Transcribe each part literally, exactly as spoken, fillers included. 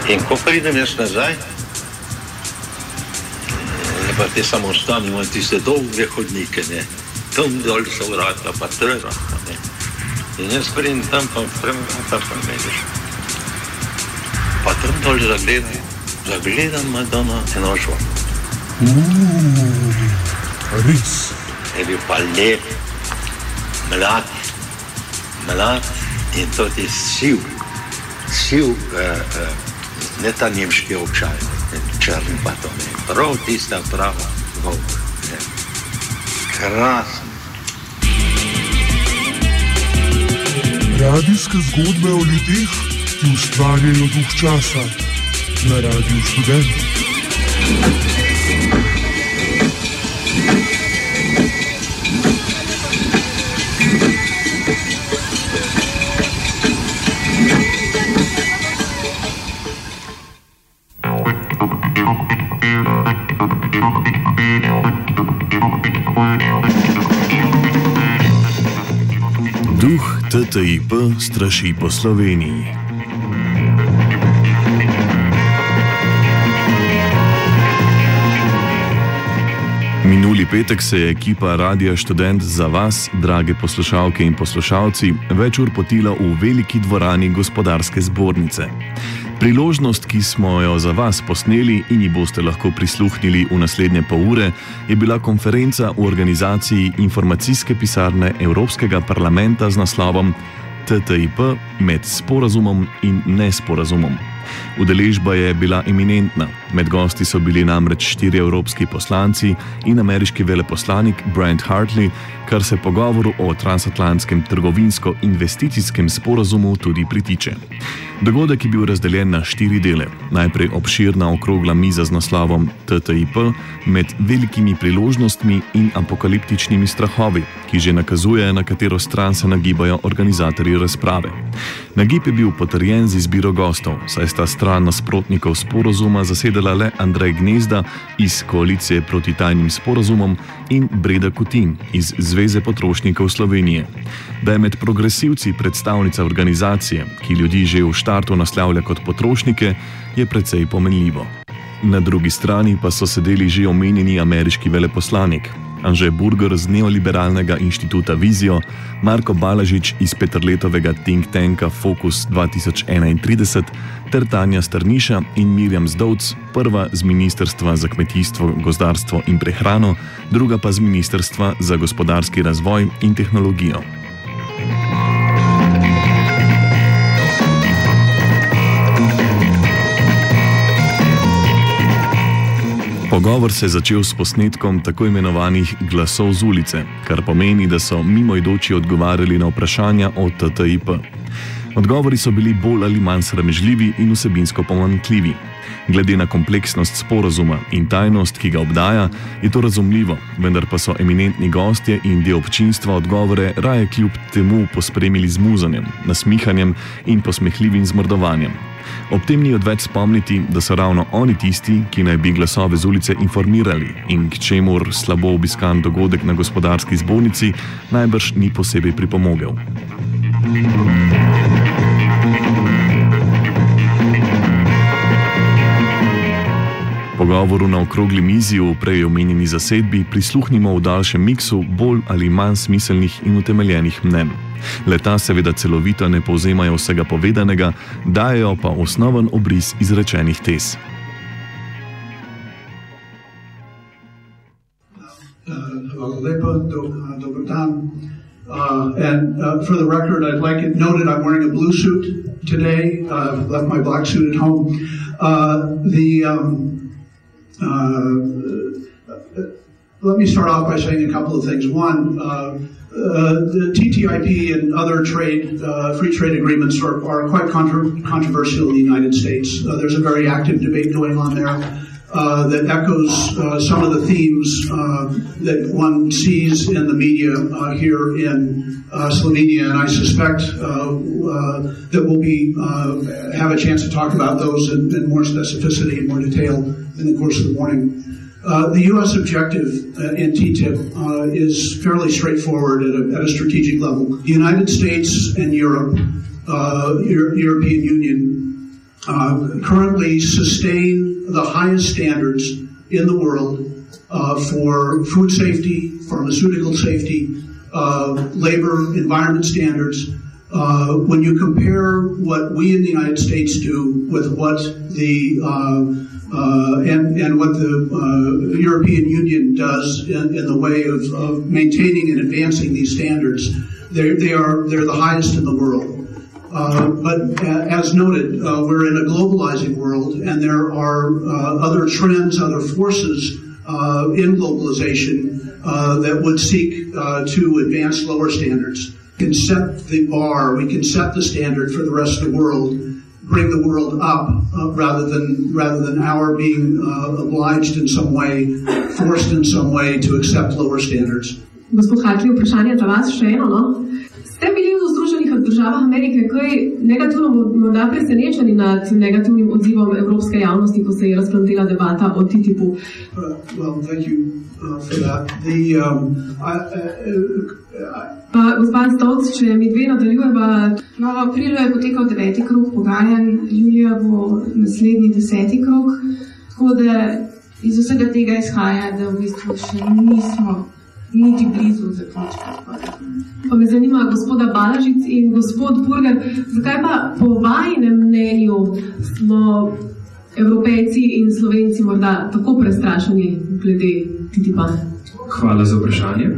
In ko pridem jaz nazaj, pa te samostani imajo tiste dolge hodnike, ne. Tam dol so vrata, pa treba, ne. In jaz pridem tam, pa premata, pa mediš. Pa tam dol zagledam, zagledam Madonna Enožva. Uuu, res. Je bil pa lep, mlad, mlad in to je siv, siv, uh, uh, ne ta nemški občaj, črni pa to ne, prav tista prava volk, ne. Krasno. Radijske zgodbe o ljudeh, ki ustvarjajo duh časa na Radiu Študent. Duh T T I P straši po Sloveniji. Minuli petek se je ekipa Radia Študent za vas, drage poslušalke in poslušalci, več ur potila v veliki dvorani Gospodarske zbornice. Priložnost, ki smo jo za vas posneli in ji boste lahko prisluhnili v naslednje pol ure, je bila konferenca v organizaciji informacijske pisarne Evropskega parlamenta z naslovom T T I P med sporazumom in nesporazumom. Udeležba je bila eminentna. Med gosti so bili namreč štiri evropski poslanci in ameriški veleposlanik Brent Hartley, kar se pogovoru o transatlantskem trgovinsko-investicijskem sporazumu tudi pritiče. Dogodek je bil razdeljen na štiri dele. Najprej obširna okrogla miza z naslovom T T I P med velikimi priložnostmi in apokaliptičnimi strahovi, ki že nakazuje, na katero stran se nagibajo organizatorji razprave. Nagib je bil potrjen z izbiro gostov, saj sta stran nasprotnikov sporazuma zasedala le Andrej Gnezda iz Koalicije proti tajnim sporazumom in Breda Kutin iz Zveze potrošnikov Slovenije. Da je med progresivci predstavnica organizacije, ki ljudi že v štartu naslavlja kot potrošnike, je precej pomenljivo. Na drugi strani pa so sedeli že omenjeni ameriški veleposlanik, Anže Burger z neoliberalnega inštituta Vizijo, Marko Balažič iz Peterletovega think tanka Focus dva tisoč enaintrideset ter Tanja Strniša in Mirjam Zdovc, prva z Ministrstva za kmetijstvo, gozdarstvo in prehrano, druga pa z Ministrstva za gospodarski razvoj in tehnologijo. Pogovor se je začel s posnetkom tako imenovanih glasov z ulice, kar pomeni, da so mimoidoči odgovarjali na vprašanja o T T I P. Odgovori so bili bolj ali manj sramežljivi in vsebinsko pomanjkljivi. Glede na kompleksnost sporazuma in tajnost, ki ga obdaja, je to razumljivo, vendar pa so eminentni gostje in del občinstva odgovore raje kljub temu pospremili z muzanjem, nasmihanjem in posmehljivim zmrdovanjem. Ob tem ni odveč spomniti, da so ravno oni tisti, ki naj bi glasove z ulice informirali in k čemur slabo obiskan dogodek na Gospodarski zbornici najbrž ni posebej pripomogel. Pogovoru na okrogli mizi v prej omenjeni zasedbi prisluhnimo v daljšem miksu bolj ali manj smiselnih in utemeljenih mnenj. Leta seveda celovito ne povzemajo vsega povedanega, dajejo pa osnoven obris izrečenih tez. Uh, lepo, do, uh, dober dan. Uh, and uh, for the record, I'd like it noted I'm wearing a blue suit today. Uh, I've left my black suit at home. Uh, the um, uh, let me start off by saying a couple of things. One, uh, Uh, the T T I P and other trade, uh, free trade agreements are, are quite contra- controversial in the United States. Uh, there's a very active debate going on there uh, that echoes uh, some of the themes uh, that one sees in the media uh, here in uh, Slovenia, and I suspect uh, uh, that we'll be uh, have a chance to talk about those in, in more specificity and more detail in the course of the morning. Uh, the U S objective uh, in T T I P uh, is fairly straightforward at a, at a strategic level. The United States and Europe, uh, Euro- European Union, uh, currently sustain the highest standards in the world uh, for food safety, pharmaceutical safety, uh, labor, environment standards. Uh, when you compare what we in the United States do with what the uh, uh, and and what the uh, European Union does in, in the way of, of maintaining and advancing these standards, they they are they're the highest in the world. Uh, but as noted, uh, we're in a globalizing world, and there are uh, other trends, other forces uh, in globalization uh, that would seek uh, to advance lower standards. We can set the bar, we can set the standard for the rest of the world, bring the world up uh, rather than rather than our being uh, obliged in some way, forced in some way to accept lower standards. Gospod Hartley, vprašanje za vas še eno, no? Ste bili v Združenih državah Amerike kaj negativno morda presenečeni nad negativnim odzivom evropske javnosti, ko se je razplantila debata o T T I P-u? Uh, well, thank you uh, for that. The, um, I, uh, Pa gospa Stolc, če mi dve nadaljujeva. No, v aprilu je potekal deveti krog pogajanj, julija bo naslednji deseti krog, tako da iz vsega tega izhaja, da v bistvu še nismo niti blizu zaključka. Pa me zanima gospoda Balažic in gospod Burger, zakaj pa po vajinem mnenju smo Evropejci in Slovenci morda tako prestrašeni glede T T I P-a? Hvala za vprašanje.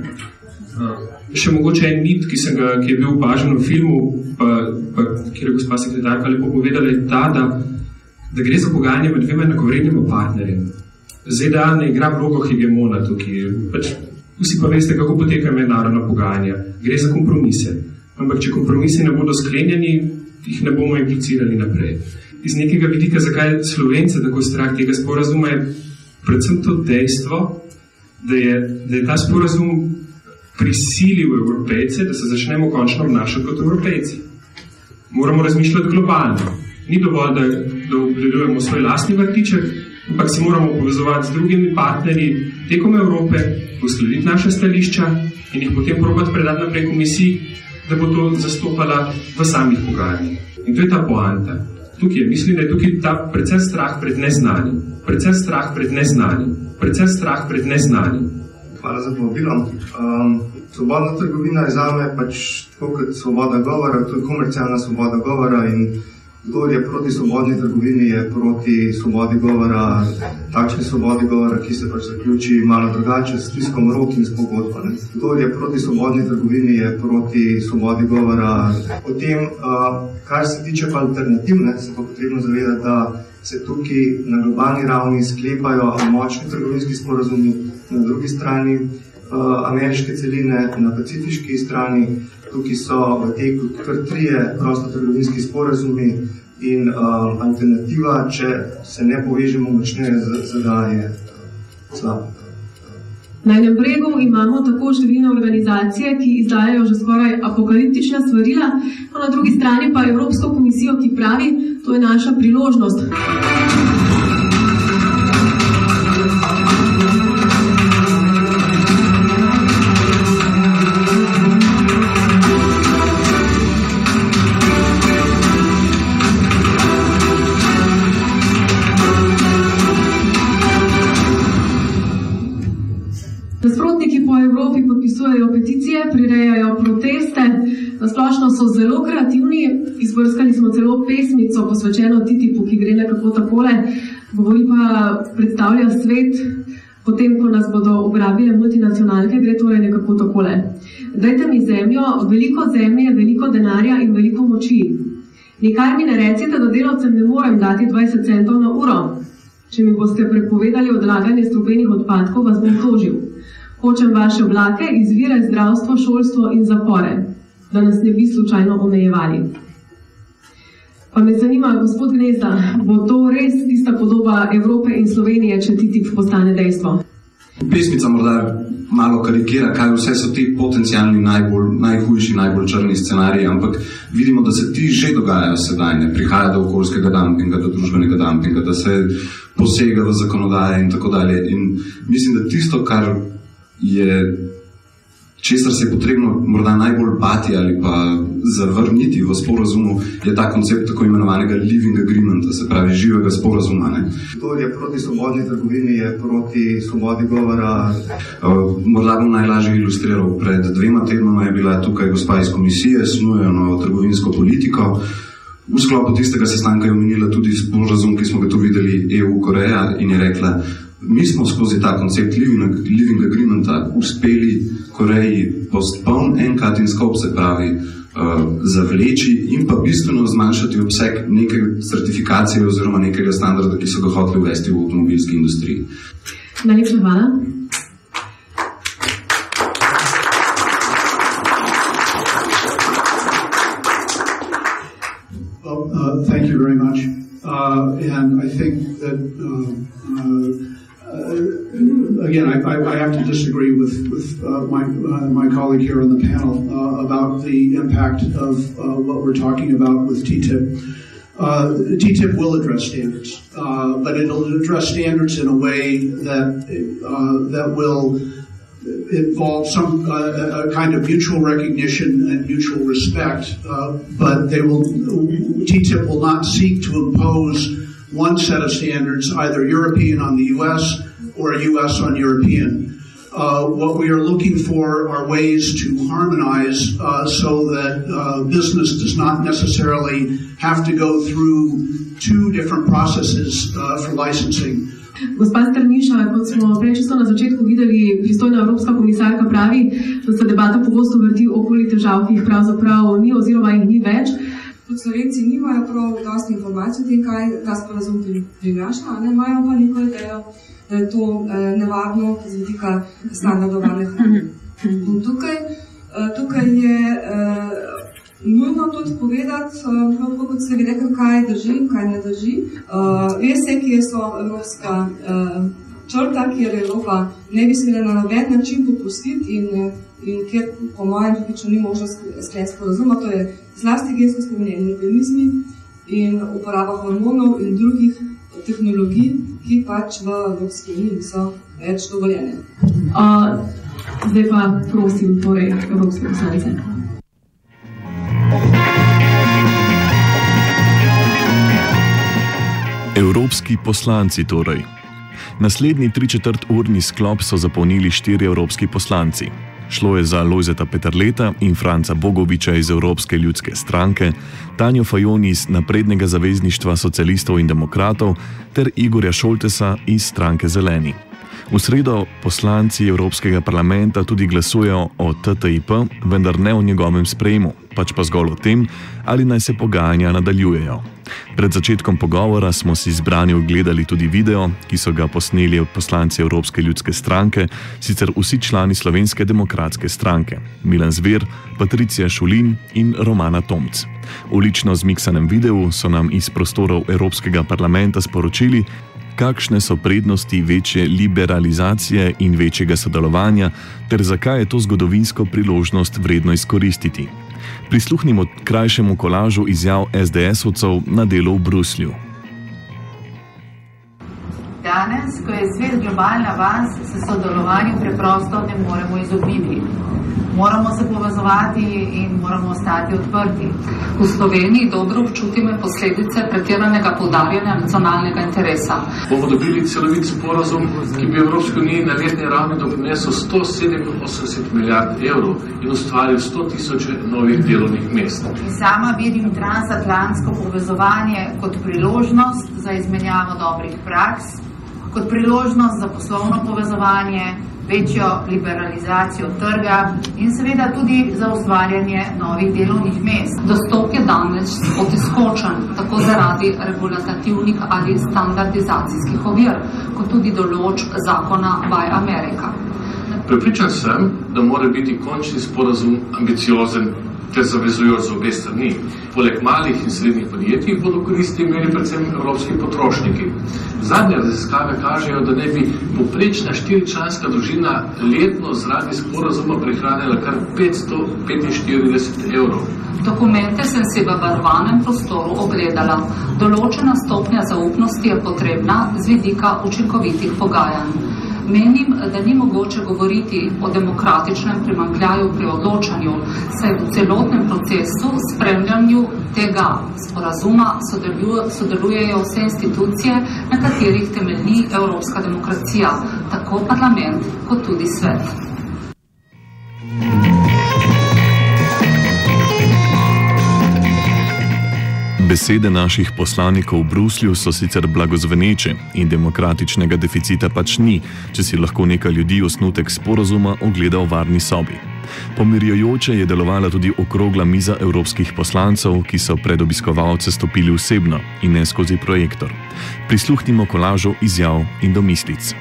Še mogoče en mit, ki, sem ga, ki je bil opažen v filmu, pa, pa, kjer je gospa sekretarka lepo povedala, je ta, da, da gre za pogajanje med dvema enakovrednima partnerjem. Z D A ne igra vlogo hegemona tukaj. Pač, vsi pa veste, kako poteka mednarodna pogajanja. Gre za kompromise. Ampak če kompromise ne bodo sklenjeni, jih ne bomo implicirali naprej. Iz nekega vidika, zakaj Slovence tako strah tega sporazuma, je predvsem to dejstvo, da je, da je ta sporazum prisilil Evropejce, da se začnemo končno obnašati kot Evropejci. Moramo razmišljati globalno. Ni dovolj, da, da obdelujemo svoj lastni vrtiček, ampak se moramo povezovati z drugimi partnerji tekom Evrope, uskladiti naše stališča in jih potem probati predati naprej komisiji, da bo to zastopala v samih pogajanjih. In to je ta poanta. Tukaj je, mislim, da je tukaj ta predvsem strah pred neznanim. Predvsem strah pred neznanim. Predvsem strah pred neznanim. Hvala za povabilo. Um, svobodna trgovina je zame pač tako kot svoboda govora, to je komercialna svoboda govora in kdo je proti svobodni trgovini, je proti svobodi govora, takšni svobodi govora, ki se pač zaključi malo drugače s stiskom rok in s pogodbo. Kdo je proti svobodni trgovini, je proti svobodi govora. Potem, uh, kar se tiče pa alternativne, se pa potrebno zavedati, da se tukaj na globalni ravni sklepajo močni trgovinski sporazumi, na drugi strani uh, ameriške celine, na pacifiški strani, tukaj so v teku kar trije prostotrgovinski sporazumi in uh, alternativa, če se ne povežemo močneje z Z D A, je slaba. Na enem bregu imamo tako številne organizacije, ki izdajajo že skoraj apokaliptična svarila, no na drugi strani pa Evropsko komisijo, ki pravi, to je naša priložnost. Nasprotniki po Evropi podpisujejo peticije, prirejajo proteste, nasplošno so zelo kreativni, izbrskali smo celo pesmico posvečeno T T I P-u, ki gre nekako takole, govori pa predstavlja svet, potem ko nas bodo ugrabile multinacionalke, gre torej nekako takole. Dajte mi zemljo, veliko zemlje, veliko denarja in veliko moči. Nikar mi ne recite, da delavcem ne morem dati dvajset centov na uro. Če mi boste prepovedali odlaganje strupenih odpadkov, vas bom tožil. Hočem vaše oblake, izvire, zdravstvo, šolstvo in zapore, da nas ne bi slučajno omejevali. Pa me zanima, gospod Gnezda, bo to res tista podoba Evrope in Slovenije, če T T I P postane dejstvo? Pesmica morda malo karikira, kaj vse so ti potencialni najbolj, najhujši, najbolj črni scenariji, ampak vidimo, da se ti že dogajajo sedaj, ne prihaja do okoljskega dumpinga, do družbenega dumpinga, da se posega v zakonodaje in tako dalje. In mislim, da tisto, kar je česar se je potrebno morda najbolj bati ali pa zavrniti v sporazumu, je ta koncept tako imenovanega living agreementa, se pravi živega sporazuma. Ne? Kdo je proti svobodni trgovini, je proti svobodi govora. Uh, morda bom najlažje ilustriral. Pred dvema tednoma je bila tukaj gospa iz komisije, snujejo novo trgovinsko politiko. V sklopu tistega sestanka je omenila tudi sporazum, ki smo ga tu videli, E U-Koreja, in je rekla, mi smo skozi ta koncept living, living agreementa uspeli Koreji postpone enkrat in scope, se pravi uh, zavleči in pa bistveno zmanjšati obseg neke certifikacije oziroma nekega standarda, ki so ga hoteli uvesti v avtomobilski industriji. Najlepša hvala. Well, uh, thank you very much. Uh, and I think that uh, uh, Uh, again, I, I have to disagree with, with uh, my, uh, my colleague here on the panel uh, about the impact of uh, what we're talking about with T T I P. Uh, T T I P will address standards, uh, but it'll address standards in a way that uh, that will involve some uh, a kind of mutual recognition and mutual respect. Uh, but they will T T I P will not seek to impose one set of standards, either European on the U S or U S on European. Uh, what we are looking for are ways to harmonize uh, so that uh, business does not necessarily have to go through two different processes uh, for licensing. Gospa Strniša, kot smo prečisto na začetku videli, pristojna Evropska komisarka pravi, da se debata pogosto vrti okoli težav, ki jih pravzaprav ni oziroma jih ni več. Tudi Slovenci nimajo prav dosti informacij o tem, kaj ta sporazum prinaša, ne imajo pa neko idejo, da je to eh, nevarno z vidika standardovane hrane. In tukaj, eh, tukaj je eh, nujno tudi povedati, eh, kot ste vi rekli, kaj drži in kaj ne drži. Eh, veste, kje so evropska eh, črta, kjer Evropa ne bi smela na noben način popustiti in, in kjer po mojem pripričanju ni možno skleniti sporazuma, to je zlasti gensko spremenjeni organizmi in uporaba hormonov in drugih tehnologij, ki pač v Evropski uniji niso več dovoljene. Uh, zdaj pa prosim torej Evropske poslance. Evropski poslanci torej. Naslednji tričetrt urni sklop so zapolnili štiri evropski poslanci. Šlo je za Lojzeta Peterleta in Franca Bogoviča iz Evropske ljudske stranke, Tanjo Fajon iz Naprednega zavezništva socialistov in demokratov ter Igorja Šoltesa iz stranke Zeleni. V sredo poslanci Evropskega parlamenta tudi glasujejo o T T I P, vendar ne o njegovem sprejemu, pač pa zgolj o tem, ali naj se pogajanja nadaljujejo. Pred začetkom pogovora smo si zbrani ogledali tudi video, ki so ga posneli poslanci Evropske ljudske stranke, sicer vsi člani Slovenske demokratske stranke, Milan Zver, Patricija Šulin in Romana Tomc. V lično zmiksanem videu so nam iz prostorov Evropskega parlamenta sporočili, kakšne so prednosti večje liberalizacije in večjega sodelovanja, ter zakaj je to zgodovinsko priložnost vredno izkoristiti. Prisluhnimo krajšemu kolažu izjav S D S-ovcev na delu v Bruslju. Danes, ko je svet globalna vas, se sodelovanju preprosto ne moremo izogibiti. Moramo se povezovati in moramo ostati odprti. V Sloveniji dobro občutimo posledice pretiranega poudarjanja nacionalnega interesa. Bomo dobili celovit sporazum, ki bi Evropski uniji na letni ravni doprinesel sto sedeminosemdeset milijard evrov in ustvaril sto tisoč novih delovnih mest. In sama vidim transatlantsko povezovanje kot priložnost za izmenjavo dobrih praks, kot priložnost za poslovno povezovanje, večjo liberalizacijo trga in seveda tudi za ustvarjanje novih delovnih mest. Dostop je danes odskočen, tako zaradi regulativnih ali standardizacijskih ovir, kot tudi določb zakona Buy America. Prepričan sem, da mora biti končni sporazum ambiciozen ter zavezujoč za obe strani. Poleg malih in srednjih podjetij bodo koristi imeli predvsem evropski potrošniki. Zadnje raziskave kažejo, da ne bi povprečna štiričlanska družina letno zaradi sporazuma prihranila kar petsto petinštirideset evrov. Dokumente sem si v barvanem prostoru ogledala. Določena stopnja zaupnosti je potrebna z vidika učinkovitih pogajanj. Menim, da ni mogoče govoriti o demokratičnem primanjkljaju pri odločanju, saj v celotnem procesu spremljanju tega sporazuma sodelujejo vse institucije, na katerih temelji evropska demokracija, tako parlament kot tudi svet. Besede naših poslanikov v Bruslju so sicer blagozveneče in demokratičnega deficita pač ni, če si lahko nekaj ljudi osnutek sporazuma ogleda v varni sobi. Pomirjujoče je delovala tudi okrogla miza evropskih poslancev, ki so pred obiskovalce stopili osebno in ne skozi projektor. Prisluhnimo kolažu izjav in domislic.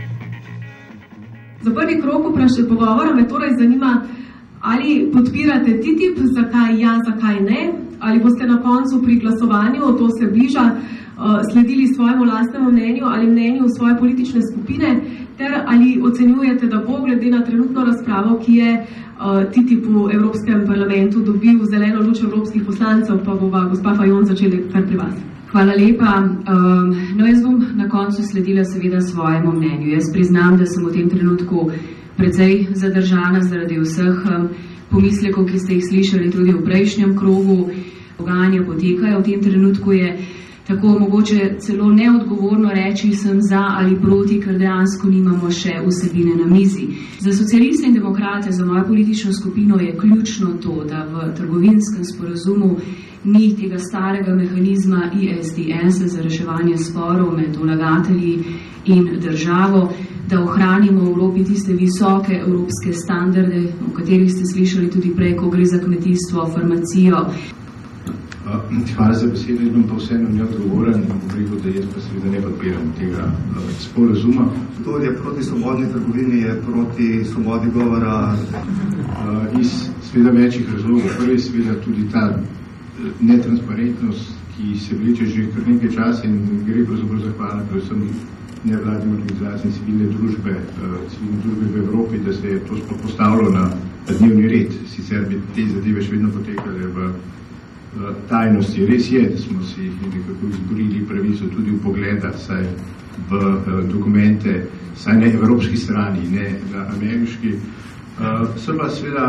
Za prvi krog vprašanja pogovora me torej zanima, ali podpirate T T I P, zakaj ja, zakaj ne, ali boste na koncu pri glasovanju, to se bliža, sledili svojemu lastnemu mnenju ali mnenju svoje politične skupine, ter ali ocenjujete, da bo glede na trenutno razpravo, ki je T T I P v Evropskem parlamentu dobil zeleno luč evropskih poslancev, pa bova gospa Fajon začeli kar pri vas. Hvala lepa. No, jaz bom na koncu sledila seveda svojemu mnenju. Jaz priznam, da sem v tem trenutku precej zadržana zaradi vseh pomislekov, ki ste jih slišali tudi v prejšnjem krogu. Pogajanja potekajo, v tem trenutku je tako mogoče celo neodgovorno reči, sem za ali proti, ker dejansko nimamo še vsebine na mizi. Za socialiste in demokrate, za mojo politično skupino je ključno to, da v trgovinskem sporazumu ni tega starega mehanizma I S D S za reševanje sporov med vlagatelji in državo, da ohranimo v Evropi tiste visoke evropske standarde, o katerih ste slišali tudi prej, ko gre za kmetijstvo, farmacijo. Hvala za besedo, in bom pa vseeno neodgovoren in rekel, da jaz pa seveda ne podpiram tega sporazuma. Kdo je proti svobodni trgovini, je proti svobodi govora iz seveda večjih razlogov. Prvi je seveda tudi ta netransparentnost, ki se vleče že kar nekaj časa in gre pravzaprav zahvala predvsem nevladnim organizacijam civilne družbe, civilne družbe v Evropi, da se je to postavilo na dnevni red. Sicer bi te zadeve še vedno potekale v tajnosti. Res je, da smo si nekako izborili pravico tudi v pogleda saj v dokumente, saj ne evropski strani, ne na ameriški. Sem pa seveda,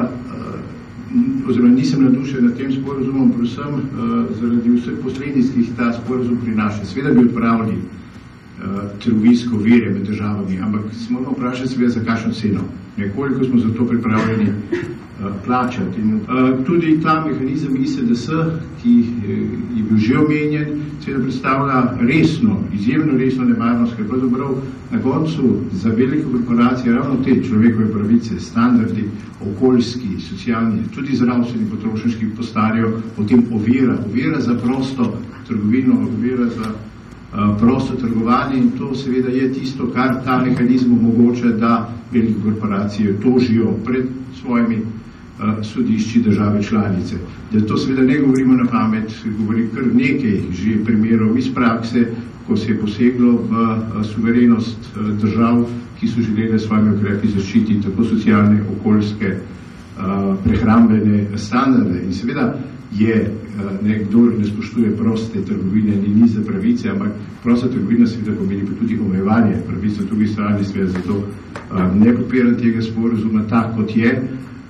oziroma nisem nadušen nad tem sporazumom, predvsem zaradi vseh posledic, ki jih ta sporazum prinaša. Seveda bi odpravili trgovinske ovire med državami, ampak se moramo vprašati seveda za kakšno ceno. Nekoliko smo za to pripravljeni plačati. In tudi ta mehanizem I S D S, ki je bil že omenjen, seveda predstavlja resno, izjemno resno nevarnost, ker pravzaprav na koncu za velike korporacije ravno te človekove pravice, standardi, okoljski, socialni, tudi zdravstveni, potrošniški postarijo potem ovira, ovira za prosto trgovino, ovira za prosto trgovanje, in to seveda je tisto, kar ta mehanizm omogoča, da velike korporacije tožijo pred svojimi sodišči države članice. Da to seveda ne govorimo na pamet, govori kar nekaj že primerov iz prakse, ko se je poseglo v suverenost držav, ki so želeli svojimi ukrepi zaščititi tako socialne, okoljske, prehrambene standarde. In seveda je nekdo ne spoštuje proste trgovine, ni ni za pravice, ampak prosta trgovina seveda pomeni pa tudi omejevanje pravic na drugi strani, seveda zato ne podpiram tega sporazuma tak, kot je,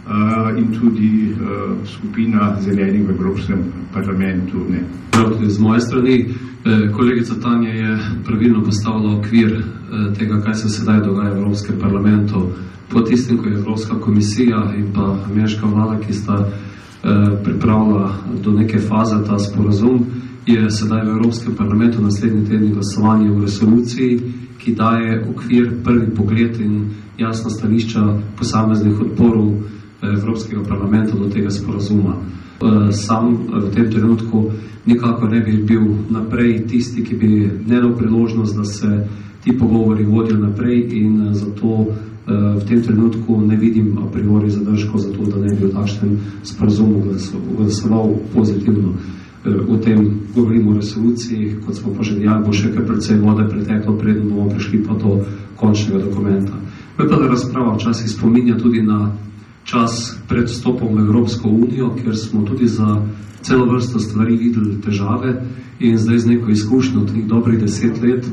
in tudi skupina zelenih v Evropskem parlamentu ne. Z moje strani, kolegica Tanja je pravilno postavila okvir tega, kaj se sedaj dogaja v Evropskem parlamentu. Po tistem, ko je Evropska komisija in pa ameriška vlada, ki sta pripravila do neke faze ta sporazum, je sedaj v Evropskem parlamentu naslednji teden glasovanje v resoluciji, ki daje okvir, prvi pogled in jasna stališča posameznih odporov Evropskega parlamenta do tega sporazuma. Sam v tem trenutku nikako ne bi bil naprej tisti, ki bi ne dal priložnost, da se ti pogovori vodijo naprej, in zato v tem trenutku ne vidim a priori zadržkov za to, da ne bi v takšnem sporazumu glasoval pozitivno. O tem govorimo o resoluciji, kot smo pa že dejali, bo še kar precej vode preteklo, preden bomo prišli pa do končnega dokumenta. Me pa da razprava včasih spominja tudi na čas pred vstopom v Evropsko unijo, kjer smo tudi za celo vrsto stvari videli težave, in zdaj z neko izkušnjo teh dobrih deset let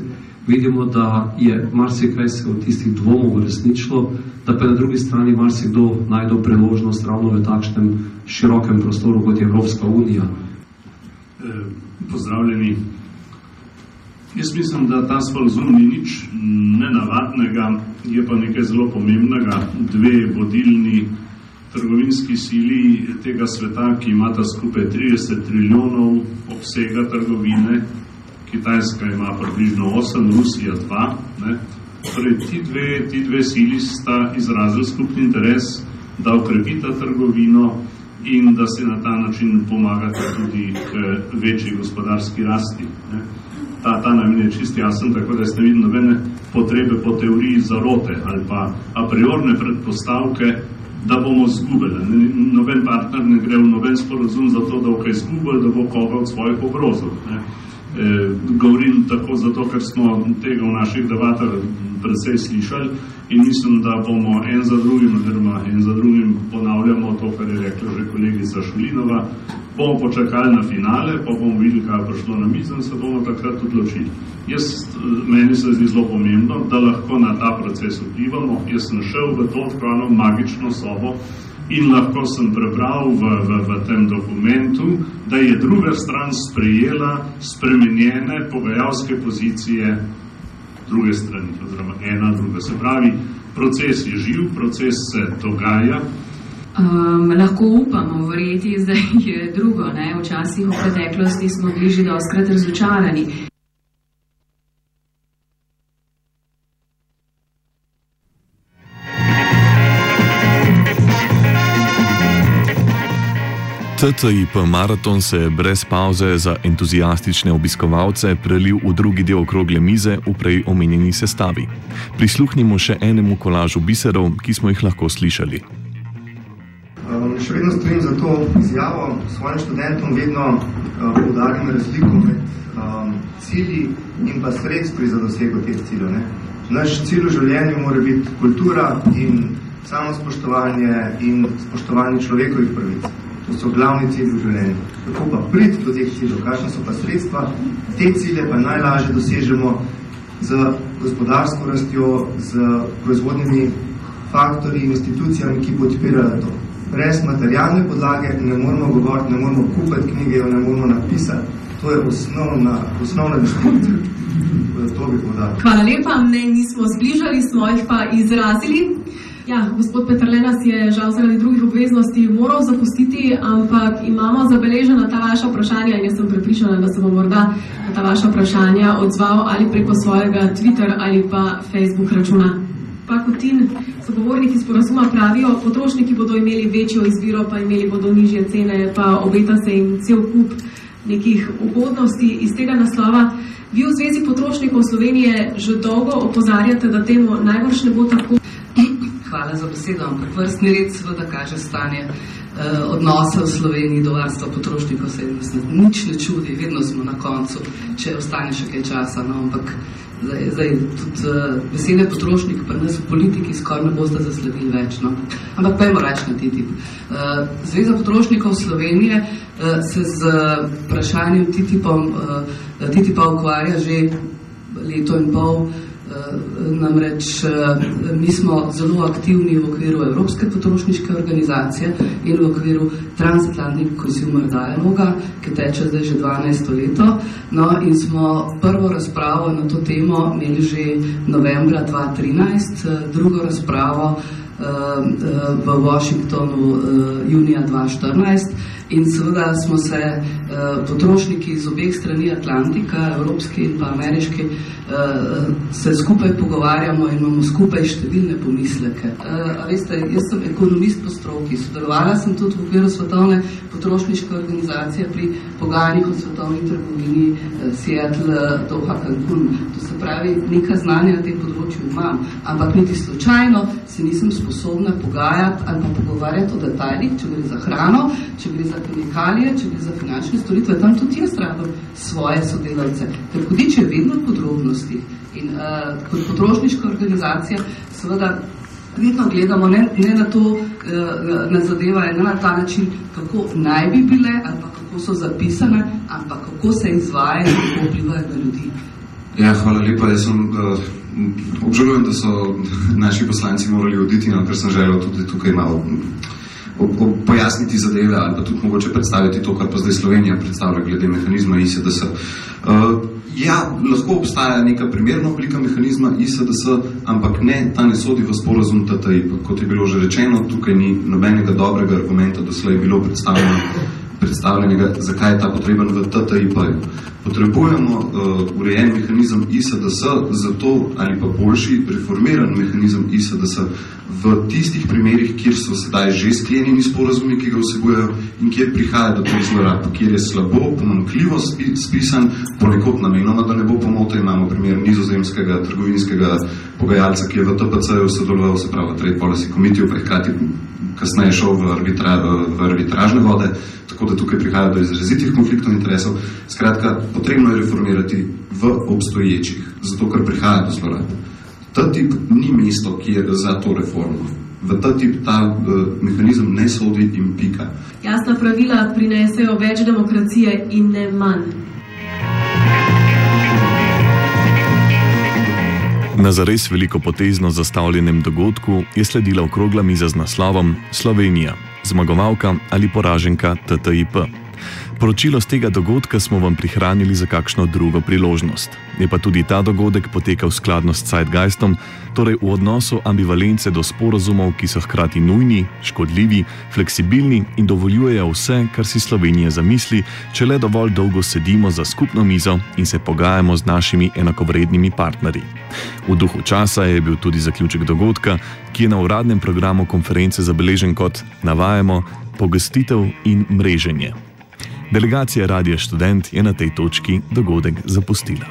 vidimo, da je marsikaj se od tistih dvomov uresničilo, da pa na drugi strani marsikdo najde priložnost ravno v takšnem širokem prostoru, kot je Evropska unija. E, pozdravljeni. Jaz mislim, da ta sporazum ni nič nenavadnega, je pa nekaj zelo pomembnega. Dve vodilni trgovinski sili tega sveta, ki imata skupaj trideset trilijonov obsega trgovine, Kitajska ima približno osem, Rusija dva. Ne? Torej, ti dve, ti dve sili sta izrazili skupni interes, da okrepita trgovino in da se na ta način pomagata tudi k večji gospodarski rasti. Ne? Ta, ta namen je čist jasen, tako da jaz ne vidim nobene potrebe po teoriji zarote ali pa a priorne predpostavke, da bomo zgubili. Noben partner ne gre v noben sporazum za to, da bo kaj zgubil, da bo koga od svojih obrozov. Ne? E, govorim tako zato, ker smo tega v naših debatah predvsej slišali in mislim, da bomo en za drugim, oziroma en za drugim ponavljamo to, kar je rekla že kolegica Šulinova, bomo počakali na finale, pa bomo videli, kaj je prišlo na mizo in se bomo takrat odločili. Jaz, meni se zdi zelo pomembno, da lahko na ta proces vplivamo. Jaz sem šel v to tako magično sobo in lahko sem prebral v, v, v tem dokumentu, da je druga stran sprejela spremenjene pogajalske pozicije druge strani, oziroma ena, druga. Se pravi, proces je živ, proces se dogaja. Um, lahko upamo verjeti, da je drugo. Ne? Včasih v preteklosti smo bili že dostikrat razočarani. T T I P maraton se je brez pauze za entuzijastične obiskovalce prelil v drugi del okrogle mize v prej omenjeni sestavi. Prisluhnimo še enemu kolažu biserov, ki smo jih lahko slišali. Um, še vedno stojim za to izjavo. Svojim študentom vedno uh, poudarim razliko med um, cilji in pa sredstvi za dosego teh ciljev. Ne? Naš cilj v življenju mora biti kultura in samospoštovanje in spoštovanje človekovih pravic. To so glavni cilji v življenju. Kako pa priti do teh ciljev, kakšne so pa sredstva, te cilje pa najlažje dosežemo z gospodarsko rastjo, z proizvodnimi faktorji in institucijami, ki podpirajo to. Brez materialne podlage ne moramo govoriti, ne moramo kupiti knjige, ne moramo napisati. To je osnovna, osnovna distinkcija. To bi podal. Hvala lepa, ne nismo zbližali, smo jih pa izrazili. Ja, gospod Peterle nas je žal zaradi drugih obveznosti moral zapustiti, ampak imamo zabeležena ta vaša vprašanja in jaz sem prepričana, da se bo morda na ta vaša vprašanja odzval ali preko svojega Twitter ali pa Facebook računa. Pa Kutin, sogovorniki sporazuma pravijo, potrošniki bodo imeli večjo izbiro, pa imeli bodo nižje cene, pa obeta se jim cel kup nekih ugodnosti iz tega naslova. Vi v Zvezi potrošnikov Slovenije že dolgo opozarjate, da temu najbrž ne bo tako. Hvala za besedo, ampak vrstni red seveda kaže stanje eh, odnosa v Sloveniji do varstva potrošnikov, se nič ne čudi, vedno smo na koncu, če ostane še kaj časa, no, ampak zdaj, zdaj tudi uh, besede potrošnik pa nas v politiki skoraj ne boste zasledili več, no. Ampak pojmo reči na T T I P. Uh, Zveza potrošnikov Slovenije uh, se z vprašanjem T T I P-om uh, T T I P-a ukvarja že leto in pol. Namreč mi smo zelo aktivni v okviru Evropske potrošniške organizacije in v okviru Transatlantic Consumer Dialoga, ki teče zdaj že dvanajsto leto. No, in smo prvo razpravo na to temo imeli že novembra dva tisoč trinajst, drugo razpravo v Washingtonu junija dva tisoč štirinajst in seveda smo se potrošniki z obeh strani Atlantika, evropski in pa ameriški, se skupaj pogovarjamo in imamo skupaj številne pomisleke. A veste, jaz sem ekonomist po stroki, sodelovala sem tudi v okviru Svetovne potrošniške organizacije pri pogajanjih o svetovni trgovini Seattle, Doha, Cancun. To se pravi, nekaj znanja na tem področju imam, ampak niti slučajno se nisem sposobna pogajati ali pa pogovarjati o detaljih, če gre za hrano, če gre za kemikalije, če gre za finančne storitve, tam tudi jaz rabim svoje sodelavce, ker hudič je vedno v podrobnostih. In uh, kot potrošniška organizacija seveda vedno gledamo ne, ne na to, uh, na zadeva, ne na ta način, kako naj bi bile ali pa kako so zapisane, ampak kako se izvajajo in kako vplivajo na ljudi. Ja, hvala lepa. Jaz sem, uh, obžalujem, da so naši poslanci morali oditi, no, ker sem želel tudi tukaj malo pojasniti zadeve ali pa tudi mogoče predstaviti to, kar pa zdaj Slovenija predstavlja glede mehanizma I S D S. Uh, ja, lahko obstaja neka primerna oblika mehanizma I S D S, ampak ne, ta ne sodi v sporazum T T I P. Kot je bilo že rečeno, tukaj ni nobenega dobrega argumenta doslej bilo predstavljeno, predstavljenega, zakaj je ta potreben v T T I P-ju. Potrebujemo uh, urejen mehanizem I S D S, zato ali pa boljši reformiran mehanizem I S D S v tistih primerih, kjer so sedaj že sklenjeni sporazumi, ki ga vsebujejo in kjer prihaja do teh zlorab, kjer je slabo, pomanjkljivo spisan, ponekod namenoma, da ne bo pomote. Imamo primer nizozemskega trgovinskega pogajalca, ki je v T P C-ju sodeloval, se pravi Trade Policy Committee, pa je hkrati kasneje šel v, arbitra, v arbitražne vode, tako da tukaj prihaja do izrazitih konfliktov interesov. Skratka, potrebno je reformirati v obstoječih, zato ker prihaja do zlorab. T T I P ni mesto, ki je za to reformo. V T T I P ta uh, mehanizem ne sodi in pika. Jasna pravila prinesejo več demokracije in ne manj. Na zares veliko potezno zastavljenem dogodku je sledila okrogla miza z naslovom Slovenija, zmagovalka ali poraženka T T I P. Poročilo z tega dogodka smo vam prihranili za kakšno drugo priložnost. Je pa tudi ta dogodek potekal skladno s zeitgeistom, torej v odnosu ambivalence do sporazumov, ki so hkrati nujni, škodljivi, fleksibilni in dovoljujejo vse, kar si Slovenija zamisli, če le dovolj dolgo sedimo za skupno mizo in se pogajamo z našimi enakovrednimi partnerji. V duhu časa je bil tudi zaključek dogodka, ki je na uradnem programu konference zabeležen kot, navajamo, pogostitev in mreženje. Delegacija Radia Študent je na tej točki dogodek zapustila.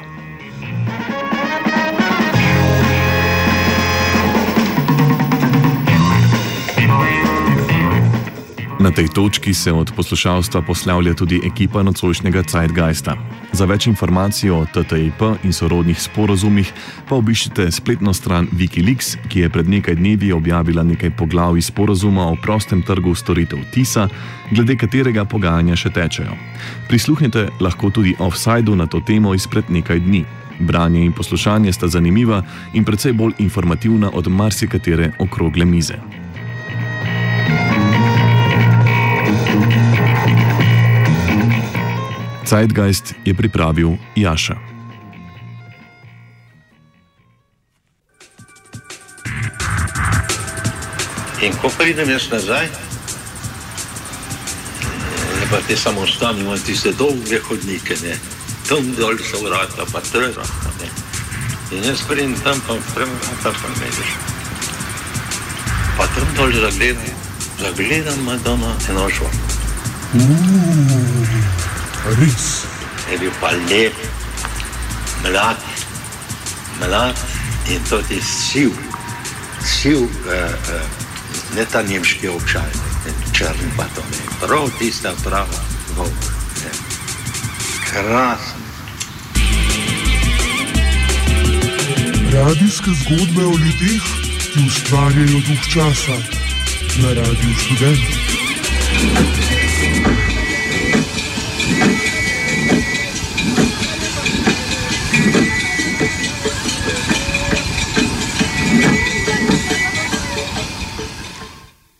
Na tej točki se od poslušalstva poslavlja tudi ekipa nocojšnjega Zeitgeista. Za več informacij o T T I P in sorodnih sporazumih pa obiščite spletno stran Wikileaks, ki je pred nekaj dnevi objavila nekaj poglavij sporazuma o prostem trgu storitev TISA, glede katerega pogajanja še tečejo. Prisluhnite lahko tudi Offsideu na to temo izpred nekaj dni. Branje in poslušanje sta zanimiva in precej bolj informativna od marsikatere okrogle mize. Zeitgeist je pripravil Jaša. In ko pridem jaz nazaj, ne pa te samostani, imam tiste dolge hodnike, ne, tam dol so vrata, pa trera, ne. In jaz pridem tam, pa vrata, pa medeš. Pa tam dol zagledam, zagledam Madonna eno šlo. Uuuu. Res. Je bil pa lep, mlad, mlad in tudi siv, siv, uh, uh, ne ta nemški občaj, črn pa to ne, prav tista prava volk, ne. Krasen. Radijske zgodbe o ljudeh, ki ustvarjajo duh časa na Radiu Študent. Thank you.